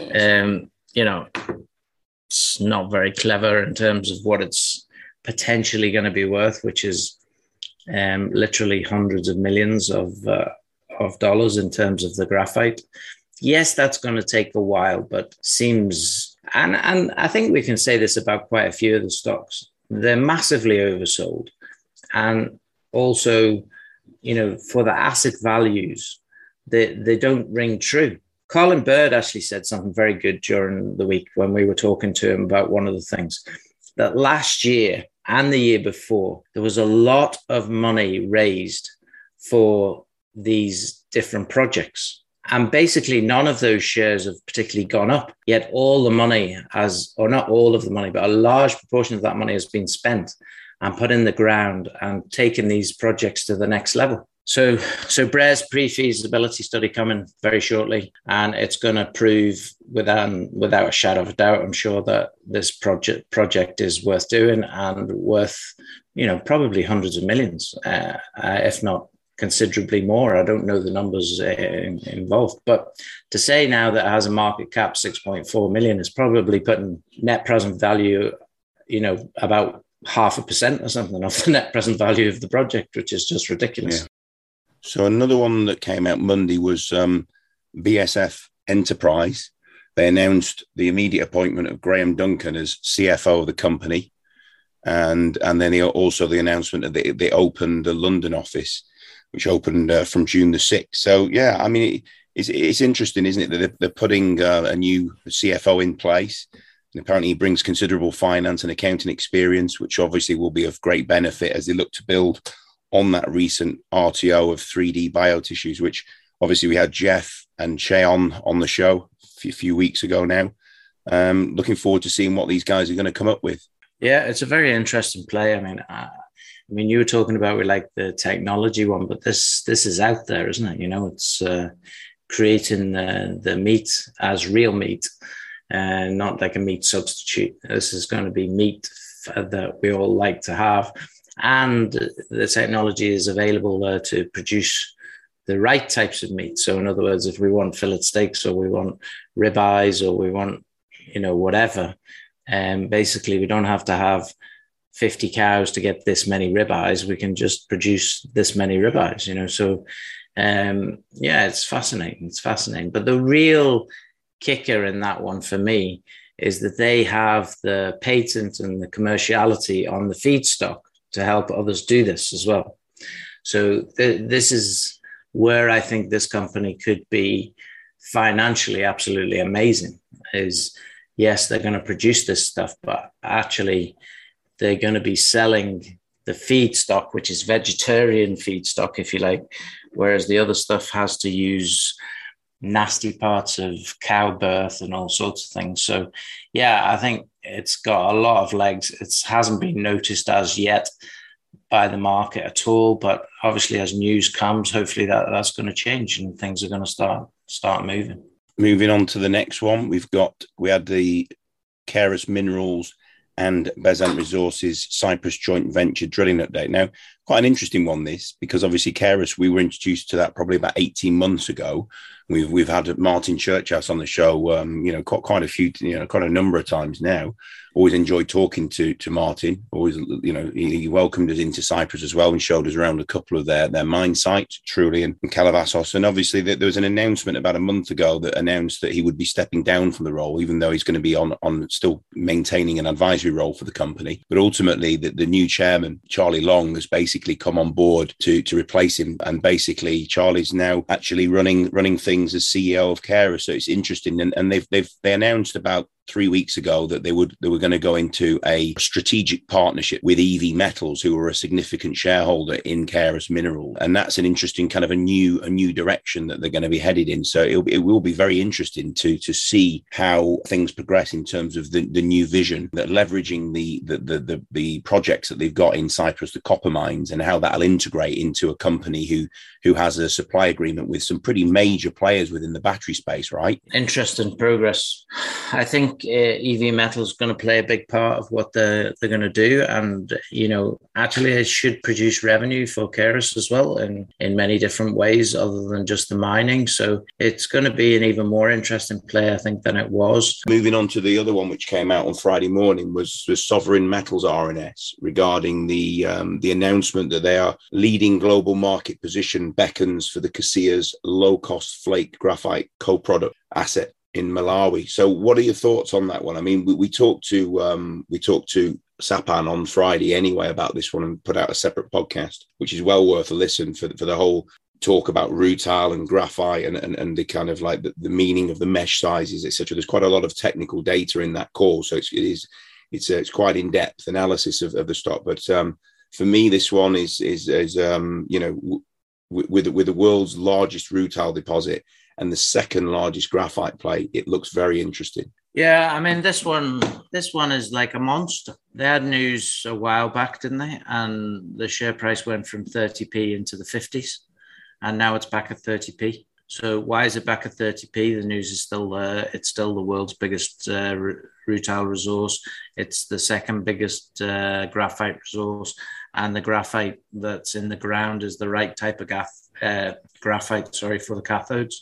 Yes. It's not very clever in terms of what it's potentially going to be worth, which is literally hundreds of millions of dollars in terms of the graphite. Yes, that's going to take a while, but seems, and I think we can say this about quite a few of the stocks, they're massively oversold. And also, for the asset values, they don't ring true. Colin Bird actually said something very good during the week when we were talking to him about one of the things, that last year and the year before, there was a lot of money raised for these different projects. And basically none of those shares have particularly gone up, yet all the money or not all of the money, but a large proportion of that money has been spent and put in the ground and taken these projects to the next level. So Brere's pre-feasibility study coming very shortly, and it's going to prove without a shadow of a doubt, I'm sure, that this project is worth doing and worth, probably hundreds of millions, if not considerably more. I don't know the numbers involved, but to say now that it has a market cap 6.4 million is probably putting net present value, about 0.5% or something of the net present value of the project, which is just ridiculous. Yeah. So another one that came out Monday was BSF Enterprise. They announced the immediate appointment of Graham Duncan as CFO of the company. And then also the announcement that they opened the London office, which opened from June the 6th. So, yeah, I mean, it's interesting, isn't it, that they're putting a new CFO in place. And apparently he brings considerable finance and accounting experience, which obviously will be of great benefit as they look to build on that recent RTO of 3D biotissues, which obviously we had Jeff and Cheon on the show a few weeks ago now. Looking forward to seeing what these guys are going to come up with. Yeah, it's a very interesting play. I mean, you were talking about with like the technology one, but this is out there, isn't it? You know, it's creating the meat as real meat, and not like a meat substitute. This is going to be meat that we all like to have, and the technology is available to produce the right types of meat. So, in other words, if we want fillet steaks, or we want ribeyes, or we want, you know, whatever, basically we don't have to have 50 cows to get this many ribeyes. We can just produce this many ribeyes, you know. So, yeah, it's fascinating. It's fascinating. But the real kicker in that one for me is that they have the patent and the commerciality on the feedstock to help others do this as well. So this is where I think this company could be financially absolutely amazing. Is, yes, they're going to produce this stuff, but actually they're going to be selling the feedstock, which is vegetarian feedstock, if you like, whereas the other stuff has to use nasty parts of cow birth and all sorts of things. So, yeah, I think it's got a lot of legs. It hasn't been noticed as yet by the market at all, but obviously as news comes, hopefully that's going to change and things are going to start moving. Moving on to the next one, we had the Kairos Minerals and Bezant Resources Cyprus joint venture drilling update. Now, quite an interesting one, this, because obviously Kairos, we were introduced to that probably about 18 months ago. We've had Martin Churchhouse on the show, quite a number of times now. Always enjoyed talking to Martin. Always, he welcomed us into Cyprus as well and showed us around a couple of their mine sites, Truly and Kalavasos. And obviously there was an announcement about a month ago that announced that he would be stepping down from the role, even though he's going to be on still maintaining an advisory role for the company. But ultimately, the new chairman, Charlie Long, has basically come on board to replace him. And basically, Charlie's now actually running things as CEO of Kairos. So it's interesting. And they announced about 3 weeks ago that they were going to go into a strategic partnership with EV Metals, who are a significant shareholder in Kairos Minerals, and that's an interesting kind of a new direction that they're going to be headed in. So it will be very interesting to see how things progress in terms of the new vision, that leveraging the projects that they've got in Cyprus, the copper mines, and how that'll integrate into a company who has a supply agreement with some pretty major players within the battery space, right? Interesting progress. I think EV Metal is going to play a big part of what they're going to do, and actually it should produce revenue for Kairos as well in many different ways other than just the mining. So it's going to be an even more interesting play, I think, than it was. Moving on to the other one, which came out on Friday morning, was the Sovereign Metals RNS regarding the announcement that they are leading global market position beckons for the Casillas low-cost flake graphite co-product asset in Malawi. So what are your thoughts on that one? I mean, we talked to Sapan on Friday anyway about this one and put out a separate podcast, which is well worth a listen for the whole talk about rutile and graphite and the kind of like the meaning of the mesh sizes, etc. There's quite a lot of technical data in that call, so it's quite in-depth analysis of the stock. But for me, this one is with the world's largest rutile deposit and the second largest graphite play, it looks very interesting. Yeah, I mean, this one is like a monster. They had news a while back, didn't they? And the share price went from 30p into the 50s, and now it's back at 30p. So why is it back at 30p? The news is still there. It's still the world's biggest rutile resource. It's the second biggest graphite resource, and the graphite that's in the ground is the right type of graphite for the cathodes,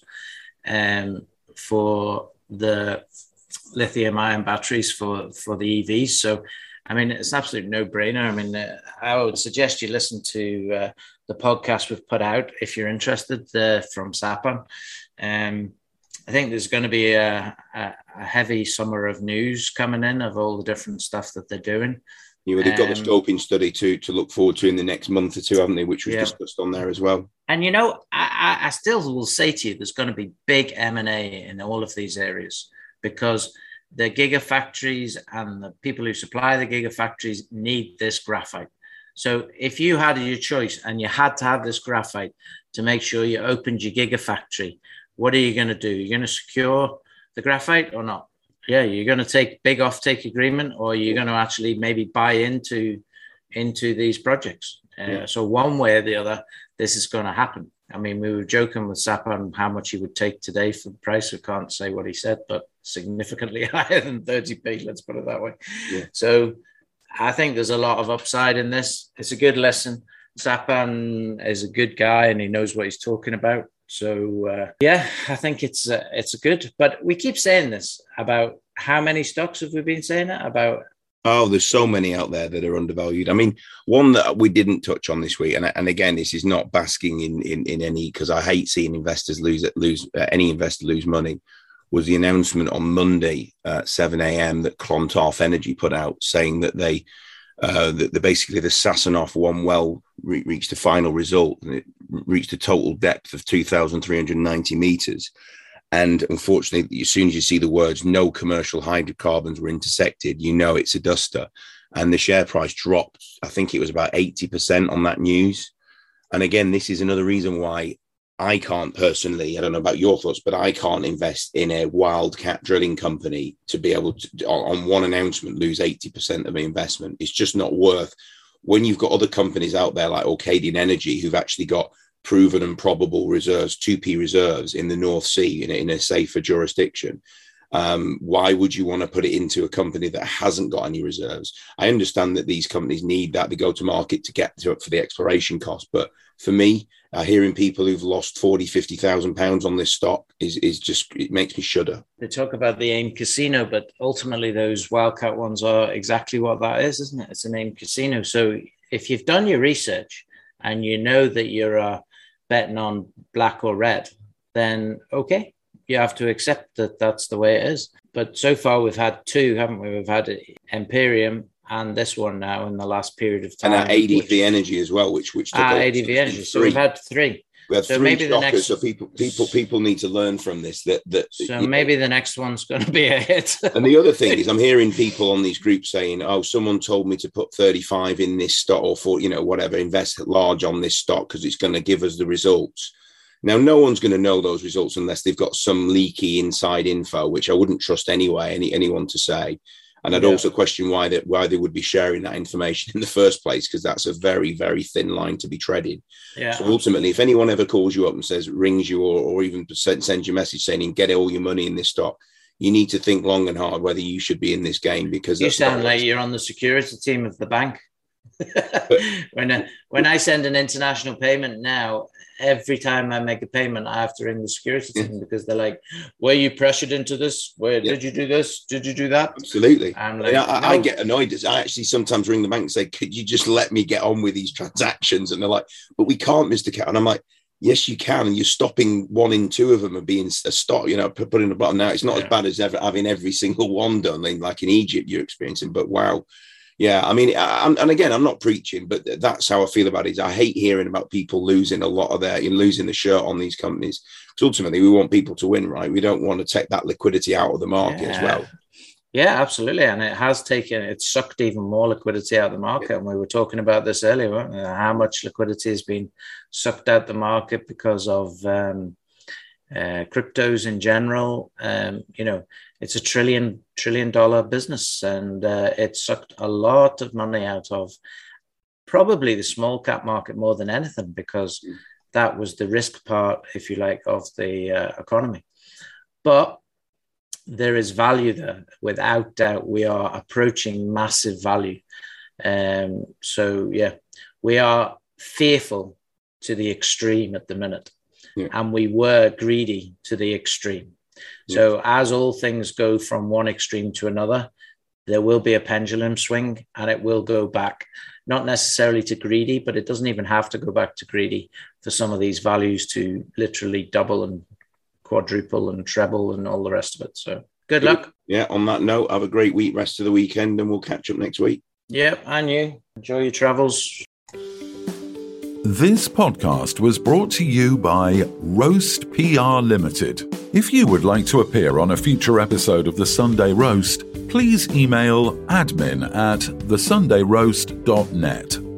for the lithium-ion batteries for the EVs. So, I mean, it's an absolute no-brainer. I mean, I would suggest you listen to the podcast we've put out if you're interested from Sapan. I think there's going to be a heavy summer of news coming in of all the different stuff that they're doing. They've got the scoping study to look forward to in the next month or two, haven't they? Which was discussed on there as well. And, I still will say to you, there's going to be big M&A in all of these areas, because the gigafactories and the people who supply the gigafactories need this graphite. So if you had your choice and you had to have this graphite to make sure you opened your gigafactory, what are you going to do? You're going to secure the graphite or not? you're going to take big offtake agreement, or you're going to actually maybe buy into these projects. So one way or the other, this is going to happen. I mean, we were joking with Sapa on how much he would take today for the price. We can't say what he said, but significantly higher than 30p, let's put it that way. Yeah. So I think there's a lot of upside in this. It's a good lesson. Sapan is a good guy and he knows what he's talking about. So, I think it's a good. But we keep saying this about how many stocks have we been saying it about? Oh, there's so many out there that are undervalued. I mean, one that we didn't touch on this week, and again, this is not basking in any, because I hate seeing investors lose any investor lose money, was the announcement on Monday at 7 a.m. that Clontarf Energy put out, saying that they basically the Sasanoff one well reached a final result, and it reached a total depth of 2,390 meters. And unfortunately, as soon as you see the words "no commercial hydrocarbons were intersected," you know it's a duster. And the share price dropped. I think it was about 80% on that news. And again, this is another reason why I can't personally, I don't know about your thoughts, but I can't invest in a wildcat drilling company to be able to, on one announcement, lose 80% of my investment. It's just not worth, when you've got other companies out there like Orcadian Energy who've actually got proven and probable reserves, 2P reserves in the North Sea in a safer jurisdiction. Why would you want to put it into a company that hasn't got any reserves? I understand that these companies need that to go to market to get to for the exploration cost. But for me, hearing people who've lost 40, 50,000 pounds on this stock is just, it makes me shudder. They talk about the AIM casino, but ultimately those wildcat ones are exactly what that is, isn't it? It's an AIM casino. So if you've done your research and you know that you're betting on black or red, then okay, you have to accept that that's the way it is. But so far we've had two, haven't we? We've had Imperium and this one now in the last period of time. And ADV Energy as well, which took ADV Energy. So we've had three. We have three stockers, so people need to learn from this. Maybe the next one's going to be a hit. And the other thing is, I'm hearing people on these groups saying, "Oh, someone told me to put 35 in this stock, or for whatever, invest large on this stock because it's going to give us the results." Now, no one's going to know those results unless they've got some leaky inside info, which I wouldn't trust anyway. Anyone to say. And I'd also question why they would be sharing that information in the first place, because that's a very, very thin line to be treaded. Yeah. So ultimately, if anyone ever calls you up and says, rings you, or even sends you a message saying, get all your money in this stock, you need to think long and hard whether you should be in this game, because you sound like you're on the security team of the bank. When I send an international payment now, every time I make a payment, I have to ring the security team because they're like, were you pressured into this? Did you do this? Did you do that? Absolutely. Like, I get annoyed. I actually sometimes ring the bank and say, could you just let me get on with these transactions? And they're like, but we can't, Mr. Cat. And I'm like, yes, you can. And you're stopping 1 in 2 of them and being a stop, putting a button. Now, it's not as bad as having every single one done, like in Egypt you're experiencing, but wow. Yeah, I mean, and again, I'm not preaching, but that's how I feel about it. I hate hearing about people losing a lot of losing the shirt on these companies. Because ultimately, we want people to win, right? We don't want to take that liquidity out of the market as well. Yeah, absolutely. And it's sucked even more liquidity out of the market. Yeah. And we were talking about this earlier, weren't we? How much liquidity has been sucked out the market because of cryptos in general. It's $1 trillion business, and it sucked a lot of money out of probably the small cap market more than anything, because that was the risk part, if you like, of the economy. But there is value there. Without doubt, we are approaching massive value. We are fearful to the extreme at the minute. Yeah. And we were greedy to the extreme. Yeah. So as all things go from one extreme to another, there will be a pendulum swing, and it will go back, not necessarily to greedy, but it doesn't even have to go back to greedy for some of these values to literally double and quadruple and treble and all the rest of it. So good luck. Yeah, on that note, have a great week, rest of the weekend, and we'll catch up next week. Yeah, and you. Enjoy your travels. This podcast was brought to you by Roast PR Limited. If you would like to appear on a future episode of The Sunday Roast, please email admin@thesundayroast.net.